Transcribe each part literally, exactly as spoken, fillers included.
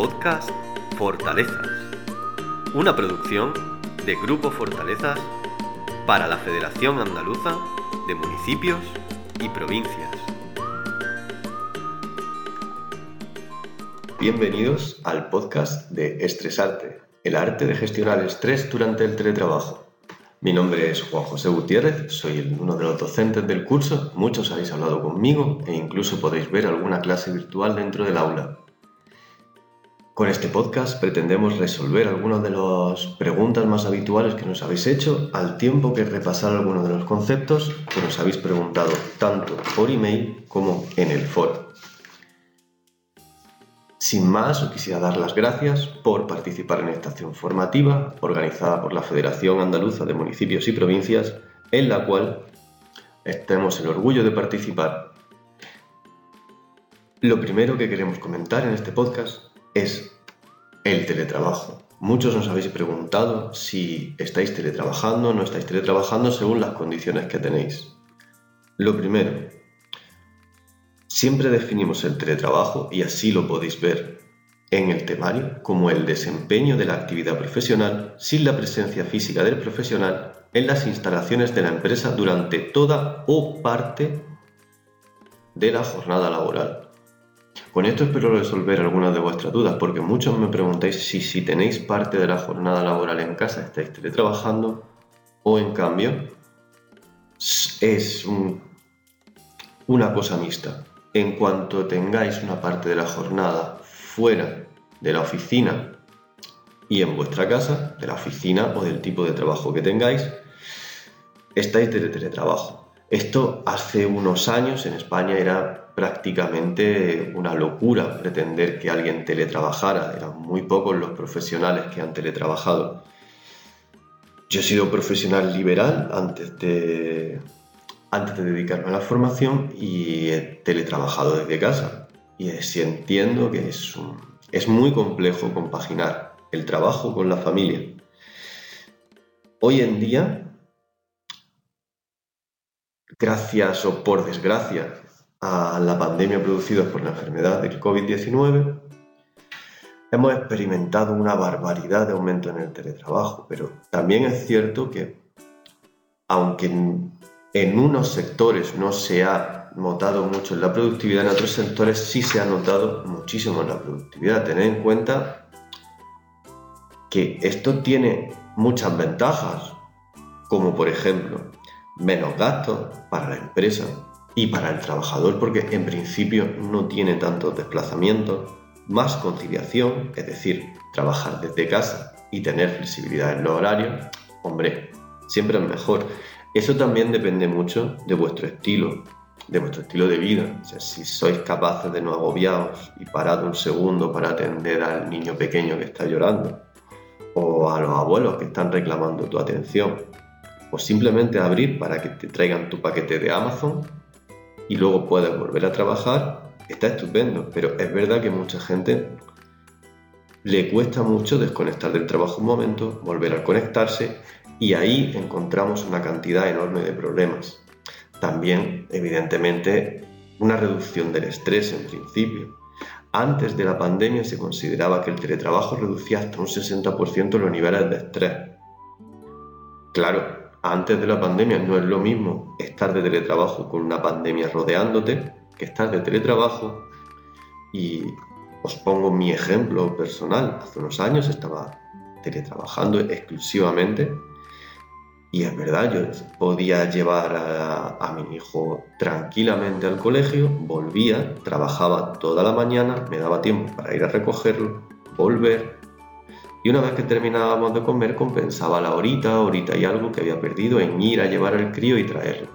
podcast Fortalezas, una producción de Grupo Fortalezas para la Federación Andaluza de Municipios y Provincias. Bienvenidos al podcast de Estresarte, el arte de gestionar el estrés durante el teletrabajo. Mi nombre es Juan José Gutiérrez, soy uno de los docentes del curso, muchos habéis hablado conmigo e incluso podéis ver alguna clase virtual dentro del aula. Con este podcast pretendemos resolver algunas de las preguntas más habituales que nos habéis hecho, al tiempo que repasar algunos de los conceptos que nos habéis preguntado tanto por email como en el foro. Sin más, os quisiera dar las gracias por participar en esta acción formativa organizada por la Federación Andaluza de Municipios y Provincias, en la cual tenemos el orgullo de participar. Lo primero que queremos comentar en este podcast es el teletrabajo. Muchos nos habéis preguntado si estáis teletrabajando o no estáis teletrabajando según las condiciones que tenéis. Lo primero, siempre definimos el teletrabajo, y así lo podéis ver en el temario, como el desempeño de la actividad profesional sin la presencia física del profesional en las instalaciones de la empresa durante toda o parte de la jornada laboral. Con esto espero resolver algunas de vuestras dudas, porque muchos me preguntáis si si tenéis parte de la jornada laboral en casa estáis teletrabajando o en cambio es un, una cosa mixta. En cuanto tengáis una parte de la jornada fuera de la oficina y en vuestra casa, de la oficina o del tipo de trabajo que tengáis, estáis de teletrabajo. Esto hace unos años en España era prácticamente una locura pretender que alguien teletrabajara. Eran muy pocos los profesionales que han teletrabajado. Yo he sido profesional liberal antes de... antes de dedicarme a la formación y he teletrabajado desde casa. Y sí entiendo que es, un, es muy complejo compaginar el trabajo con la familia. Hoy en día, gracias o por desgracia a la pandemia producida por la enfermedad del covid diecinueve, hemos experimentado una barbaridad de aumento en el teletrabajo, pero también es cierto que, aunque en unos sectores no se ha notado mucho en la productividad, en otros sectores sí se ha notado muchísimo en la productividad. Tened en cuenta que esto tiene muchas ventajas, como por ejemplo menos gastos para la empresa y para el trabajador, porque en principio no tiene tantos desplazamientos, más conciliación, es decir, trabajar desde casa y tener flexibilidad en los horarios. Hombre, siempre es mejor. Eso también depende mucho de vuestro estilo, de vuestro estilo de vida. O sea, si sois capaces de no agobiaros y parad un segundo para atender al niño pequeño que está llorando, o a los abuelos que están reclamando tu atención, o simplemente abrir para que te traigan tu paquete de Amazon y luego puedes volver a trabajar, está estupendo. Pero es verdad que mucha gente le cuesta mucho desconectar del trabajo un momento, volver a conectarse, y ahí encontramos una cantidad enorme de problemas. También, evidentemente, una reducción del estrés en principio. Antes de la pandemia se consideraba que el teletrabajo reducía hasta un sesenta por ciento los niveles de estrés. Claro, antes de la pandemia no es lo mismo estar de teletrabajo con una pandemia rodeándote que estar de teletrabajo. Y os pongo mi ejemplo personal. Hace unos años estaba teletrabajando exclusivamente. Y es verdad, yo podía llevar a, a mi hijo tranquilamente al colegio, volvía, trabajaba toda la mañana, me daba tiempo para ir a recogerlo, volver, y una vez que terminábamos de comer compensaba la horita, horita y algo que había perdido en ir a llevar al crío y traerlo.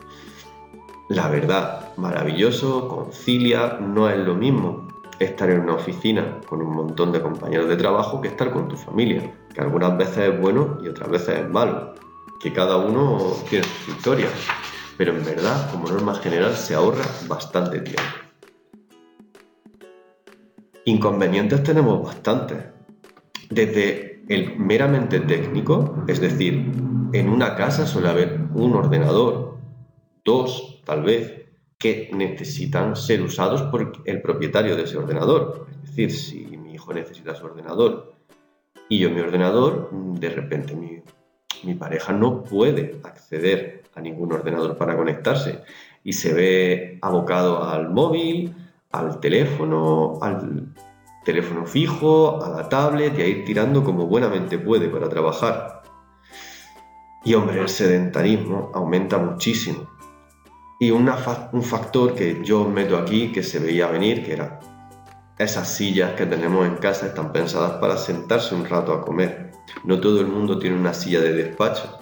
La verdad, maravilloso, concilia, no es lo mismo estar en una oficina con un montón de compañeros de trabajo que estar con tu familia, que algunas veces es bueno y otras veces es malo. Que cada uno tiene su historia, pero en verdad, como norma general, se ahorra bastante tiempo. Inconvenientes tenemos bastantes, desde el meramente técnico, es decir, en una casa suele haber un ordenador, dos tal vez, que necesitan ser usados por el propietario de ese ordenador. Es decir, si mi hijo necesita su ordenador y yo mi ordenador, de repente mi, mi pareja no puede acceder a ningún ordenador para conectarse y se ve abocado al móvil, al teléfono, al teléfono fijo, a la tablet y a ir tirando como buenamente puede para trabajar. Y hombre, el sedentarismo aumenta muchísimo. Y una fa- un factor que yo meto aquí, que se veía venir, que era esas sillas que tenemos en casa están pensadas para sentarse un rato a comer. No todo el mundo tiene una silla de despacho.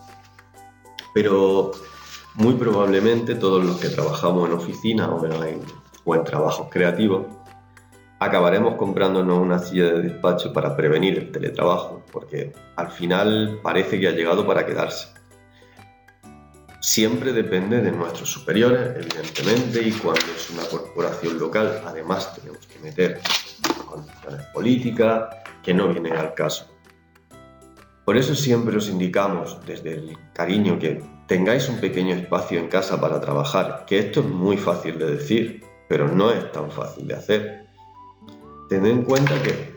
Pero muy probablemente todos los que trabajamos en oficina o en, o en trabajos creativos acabaremos comprándonos una silla de despacho para prevenir el teletrabajo, porque al final parece que ha llegado para quedarse. Siempre depende de nuestros superiores, evidentemente, y cuando es una corporación local, además tenemos que meter condiciones políticas que no vienen al caso. Por eso siempre os indicamos, desde el cariño, que tengáis un pequeño espacio en casa para trabajar, que esto es muy fácil de decir, pero no es tan fácil de hacer. Tened en cuenta que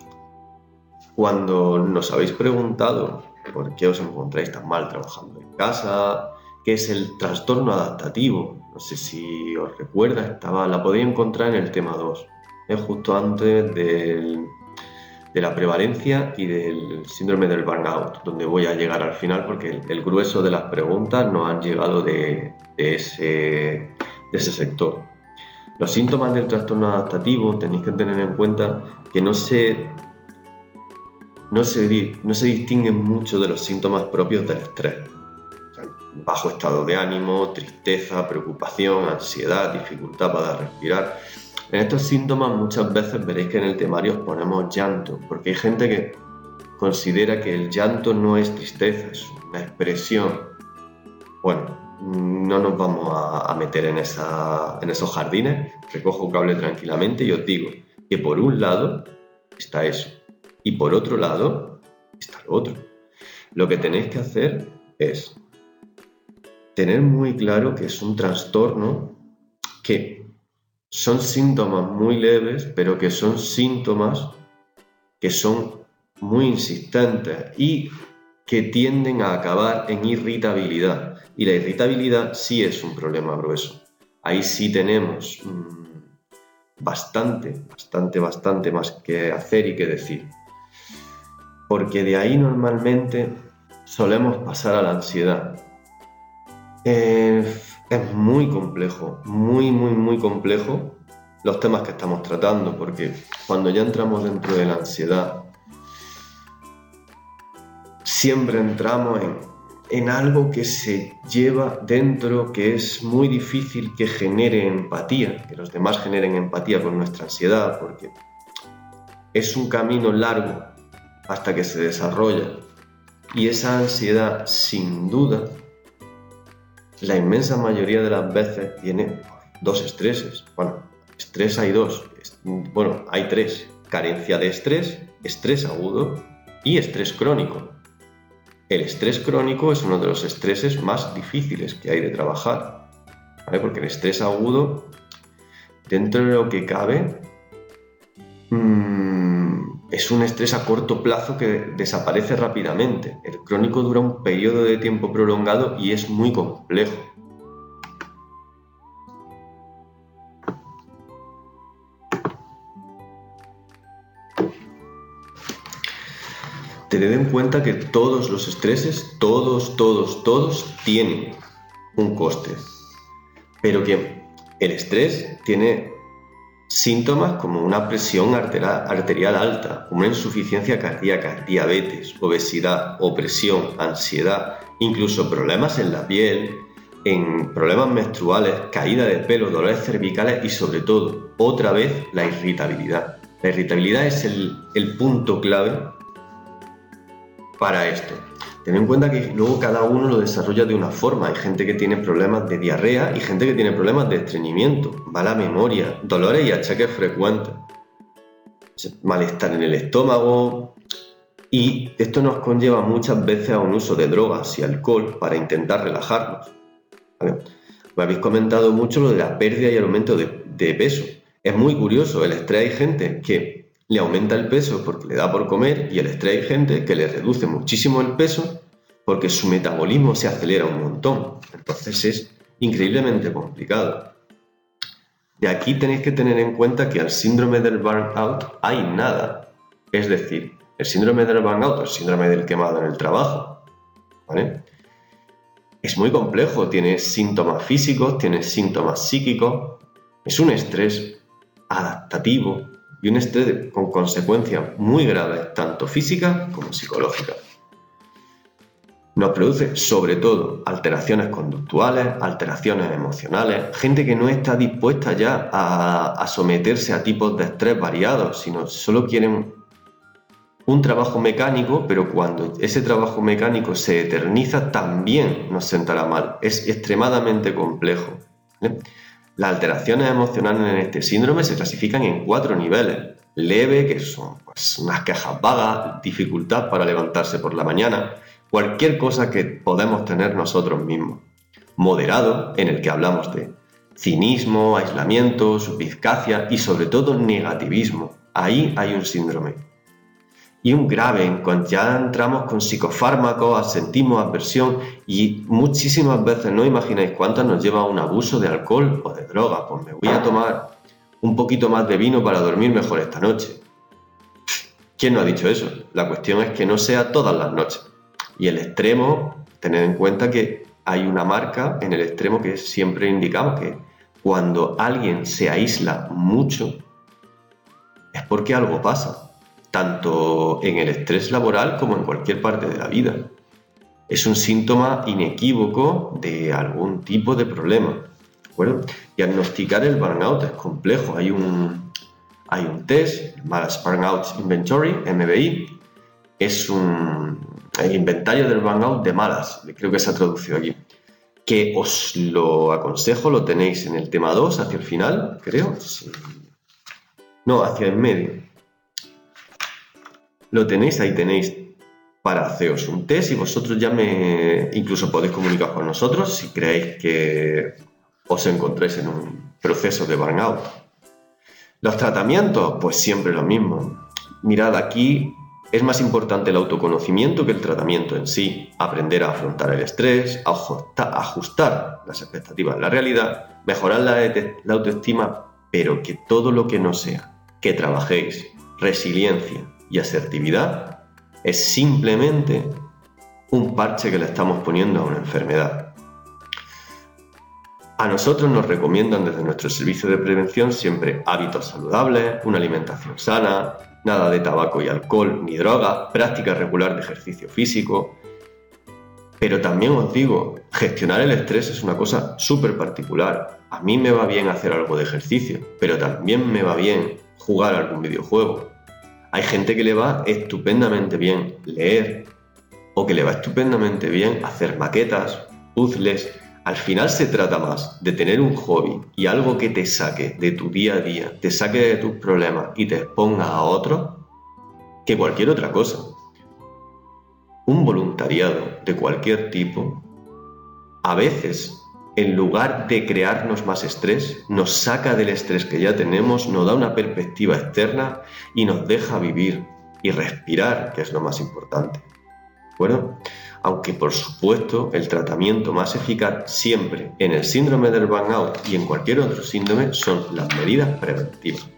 cuando nos habéis preguntado por qué os encontráis tan mal trabajando en casa, qué es el trastorno adaptativo, no sé si os recuerda, estaba, la podéis encontrar en el tema dos, es justo antes del, de la prevalencia y del síndrome del burnout, donde voy a llegar al final porque el, el grueso de las preguntas nos han llegado de, de, ese, de ese sector. Los síntomas del trastorno adaptativo tenéis que tener en cuenta que no se, no se, no se distinguen mucho de los síntomas propios del estrés. O sea, bajo estado de ánimo, tristeza, preocupación, ansiedad, dificultad para respirar. En estos síntomas muchas veces veréis que en el temario os ponemos llanto, porque hay gente que considera que el llanto no es tristeza, es una expresión. Bueno, no nos vamos a, a meter en, esa, en esos jardines, recojo cable tranquilamente y os digo que por un lado está eso y por otro lado está lo otro. Lo que tenéis que hacer es tener muy claro que es un trastorno, que son síntomas muy leves, pero que son síntomas que son muy insistentes y que tienden a acabar en irritabilidad. Y la irritabilidad sí es un problema grueso. Ahí sí tenemos mmm, bastante, bastante, bastante más que hacer y que decir. Porque de ahí normalmente solemos pasar a la ansiedad. Eh, es muy complejo, muy, muy, muy complejo los temas que estamos tratando, porque cuando ya entramos dentro de la ansiedad, siempre entramos en, en algo que se lleva dentro, que es muy difícil que genere empatía, que los demás generen empatía con nuestra ansiedad, porque es un camino largo hasta que se desarrolla. Y esa ansiedad, sin duda, la inmensa mayoría de las veces viene por dos estreses. Bueno, estrés hay dos, bueno, hay tres. Carencia de estrés, estrés agudo y estrés crónico. El estrés crónico es uno de los estreses más difíciles que hay de trabajar, ¿vale? Porque el estrés agudo, dentro de lo que cabe, mmm, es un estrés a corto plazo que desaparece rápidamente. El crónico dura un periodo de tiempo prolongado y es muy complejo. Tened en cuenta que todos los estreses, todos, todos, todos tienen un coste, pero que el estrés tiene síntomas como una presión arterial alta, una insuficiencia cardíaca, diabetes, obesidad, opresión, ansiedad, incluso problemas en la piel, en problemas menstruales, caída de pelo, dolores cervicales y sobre todo, otra vez, la irritabilidad. La irritabilidad es el, el punto clave para esto. Ten en cuenta que luego cada uno lo desarrolla de una forma. Hay gente que tiene problemas de diarrea y gente que tiene problemas de estreñimiento, mala memoria, dolores y achaques frecuentes, malestar en el estómago, y esto nos conlleva muchas veces a un uso de drogas y alcohol para intentar relajarnos, ¿vale? Me habéis comentado mucho lo de la pérdida y el aumento de, de peso. Es muy curioso, el estrés, hay gente que le aumenta el peso porque le da por comer, y el estrés hay gente que le reduce muchísimo el peso porque su metabolismo se acelera un montón. Entonces es increíblemente complicado. De aquí tenéis que tener en cuenta que al síndrome del burnout hay nada. Es decir, el síndrome del burnout, el síndrome del quemado en el trabajo, ¿vale? Es muy complejo, tiene síntomas físicos, tiene síntomas psíquicos, es un estrés adaptativo y un estrés con consecuencias muy graves, tanto físicas como psicológicas. Nos produce sobre todo alteraciones conductuales, alteraciones emocionales, gente que no está dispuesta ya a, a someterse a tipos de estrés variados, sino solo quieren un trabajo mecánico, pero cuando ese trabajo mecánico se eterniza también nos sentará mal. Es extremadamente complejo, ¿eh? Las alteraciones emocionales en este síndrome se clasifican en cuatro niveles. Leve, que son pues, unas quejas vagas, dificultad para levantarse por la mañana, cualquier cosa que podemos tener nosotros mismos. Moderado, en el que hablamos de cinismo, aislamiento, suspicacia y sobre todo negativismo. Ahí hay un síndrome. Y un grave, en cuanto ya entramos con psicofármacos, sentimos aversión y muchísimas veces no imagináis cuántas nos lleva a un abuso de alcohol o de droga. Pues me voy a tomar un poquito más de vino para dormir mejor esta noche. ¿Quién no ha dicho eso? La cuestión es que no sea todas las noches. Y el extremo, tened en cuenta que hay una marca en el extremo que siempre indicamos que cuando alguien se aísla mucho es porque algo pasa. Tanto en el estrés laboral como en cualquier parte de la vida. Es un síntoma inequívoco de algún tipo de problema. ¿De acuerdo? Diagnosticar el burnout es complejo. Hay un, hay un test, el Malas Burnout Inventory, M B I. Es un el inventario del burnout de malas, creo que se ha traducido aquí. Que os lo aconsejo, lo tenéis en el tema dos, hacia el final, creo. Sí. No, hacia el medio. Lo tenéis, ahí tenéis para haceros un test y vosotros ya me... Incluso podéis comunicar con nosotros si creéis que os encontréis en un proceso de burnout. Los tratamientos, pues siempre lo mismo. Mirad, aquí es más importante el autoconocimiento que el tratamiento en sí. Aprender a afrontar el estrés, a ajustar las expectativas a la realidad, mejorar la, la autoestima, pero que todo lo que no sea que trabajéis resiliencia y asertividad es simplemente un parche que le estamos poniendo a una enfermedad. A nosotros nos recomiendan desde nuestro servicio de prevención siempre hábitos saludables, una alimentación sana, nada de tabaco y alcohol ni droga, práctica regular de ejercicio físico. Pero también os digo, gestionar el estrés es una cosa súper particular. A mí me va bien hacer algo de ejercicio, pero también me va bien jugar a algún videojuego. Hay gente que le va estupendamente bien leer o que le va estupendamente bien hacer maquetas, puzzles. Al final se trata más de tener un hobby y algo que te saque de tu día a día, te saque de tus problemas y te exponga a otros que cualquier otra cosa. Un voluntariado de cualquier tipo, a veces, en lugar de crearnos más estrés, nos saca del estrés que ya tenemos, nos da una perspectiva externa y nos deja vivir y respirar, que es lo más importante. ¿De acuerdo? Aunque, por supuesto, el tratamiento más eficaz siempre en el síndrome del burnout y en cualquier otro síndrome son las medidas preventivas.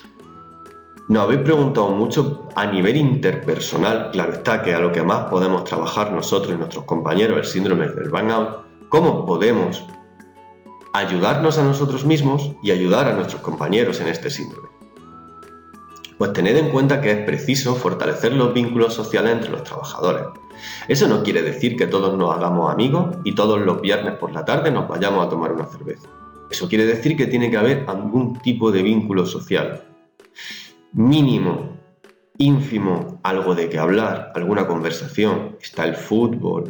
Nos habéis preguntado mucho a nivel interpersonal, claro está que a lo que más podemos trabajar nosotros y nuestros compañeros, el síndrome del burnout, ¿cómo podemos ayudarnos a nosotros mismos y ayudar a nuestros compañeros en este síndrome? Pues tened en cuenta que es preciso fortalecer los vínculos sociales entre los trabajadores. Eso no quiere decir que todos nos hagamos amigos y todos los viernes por la tarde nos vayamos a tomar una cerveza. Eso quiere decir que tiene que haber algún tipo de vínculo social. Mínimo, ínfimo, algo de qué hablar, alguna conversación. Está el fútbol,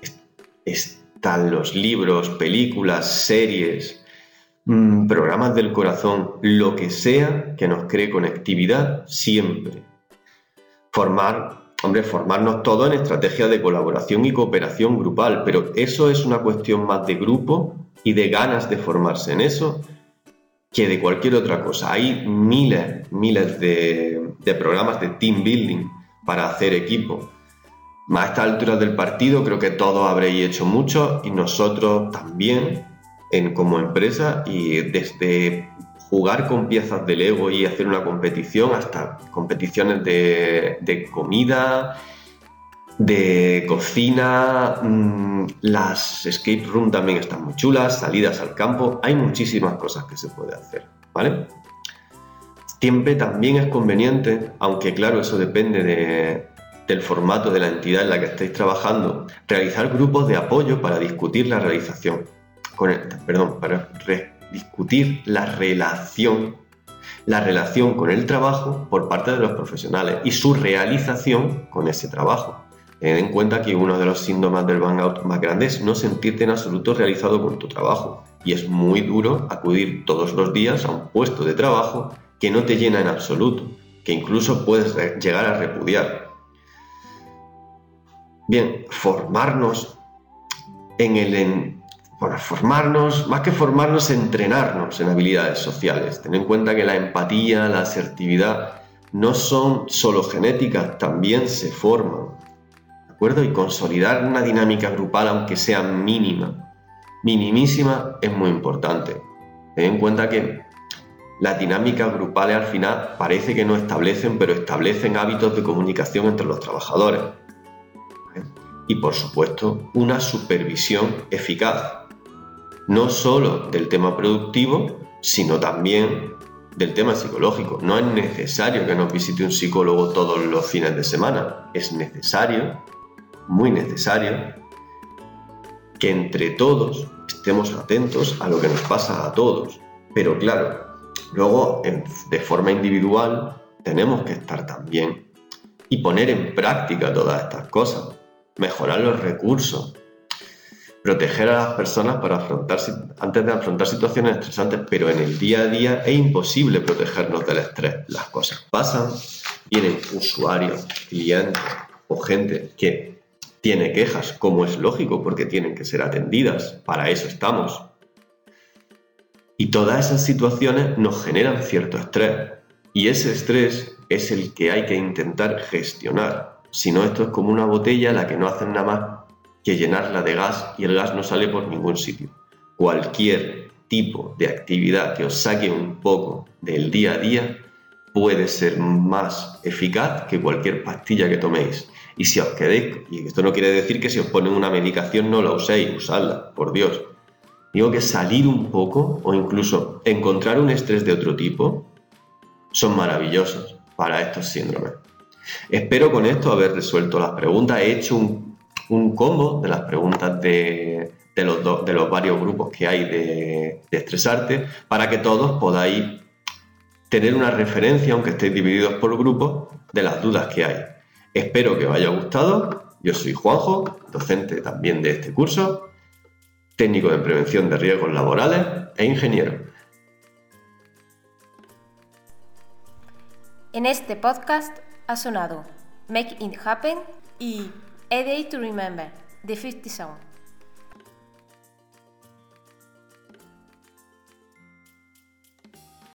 están los libros, películas, series, mmm, programas del corazón, lo que sea que nos cree conectividad siempre. Formar, hombre, formarnos todos en estrategias de colaboración y cooperación grupal, pero eso es una cuestión más de grupo y de ganas de formarse en eso que de cualquier otra cosa. Hay miles, miles de, de programas de team building para hacer equipo. A estas alturas del partido creo que todos habréis hecho mucho y nosotros también en, como empresa, y desde jugar con piezas de Lego y hacer una competición hasta competiciones de, de comida, de cocina, mmm, las escape room también están muy chulas, salidas al campo, hay muchísimas cosas que se puede hacer, ¿vale? Siempre también es conveniente, aunque claro, eso depende de, del formato de la entidad en la que estéis trabajando, realizar grupos de apoyo para discutir la realización, con el, perdón, para re, discutir la relación, la relación con el trabajo por parte de los profesionales y su realización con ese trabajo. Ten en cuenta que uno de los síntomas del burnout más grandes es no sentirte en absoluto realizado con tu trabajo, y es muy duro acudir todos los días a un puesto de trabajo que no te llena en absoluto, que incluso puedes llegar a repudiar. Bien, formarnos en el... En, bueno, formarnos, más que formarnos, entrenarnos en habilidades sociales. Ten en cuenta que la empatía, la asertividad no son solo genéticas, también se forman. ¿De acuerdo? Y consolidar una dinámica grupal, aunque sea mínima, minimísima, es muy importante. Ten en cuenta que las dinámicas grupales al final parece que no establecen, pero establecen hábitos de comunicación entre los trabajadores. Y por supuesto, una supervisión eficaz, no solo del tema productivo, sino también del tema psicológico. No es necesario que nos visite un psicólogo todos los fines de semana, es necesario, muy necesario, que entre todos estemos atentos a lo que nos pasa a todos. Pero claro, luego en, de forma individual tenemos que estar también y poner en práctica todas estas cosas, mejorar los recursos, proteger a las personas para afrontar, antes de afrontar situaciones estresantes, pero en el día a día es imposible protegernos del estrés. Las cosas pasan, vienen usuarios, clientes o gente que tiene quejas, como es lógico, porque tienen que ser atendidas, para eso estamos. Y todas esas situaciones nos generan cierto estrés, y ese estrés es el que hay que intentar gestionar. Si no, esto es como una botella a la que no hacen nada más que llenarla de gas y el gas no sale por ningún sitio. Cualquier tipo de actividad que os saque un poco del día a día puede ser más eficaz que cualquier pastilla que toméis. Y si os quedéis, y esto no quiere decir que si os ponen una medicación no la uséis, usadla, por Dios. Digo que salir un poco o incluso encontrar un estrés de otro tipo son maravillosos para estos síndromes. Espero con esto haber resuelto las preguntas. He hecho un, un combo de las preguntas de, de, los do, de los varios grupos que hay de, de estresarte para que todos podáis tener una referencia, aunque estéis divididos por grupos, de las dudas que hay. Espero que os haya gustado. Yo soy Juanjo, docente también de este curso, técnico en prevención de riesgos laborales e ingeniero. En este podcast ha sonado Make It Happen y A Day to Remember de fifty Sound.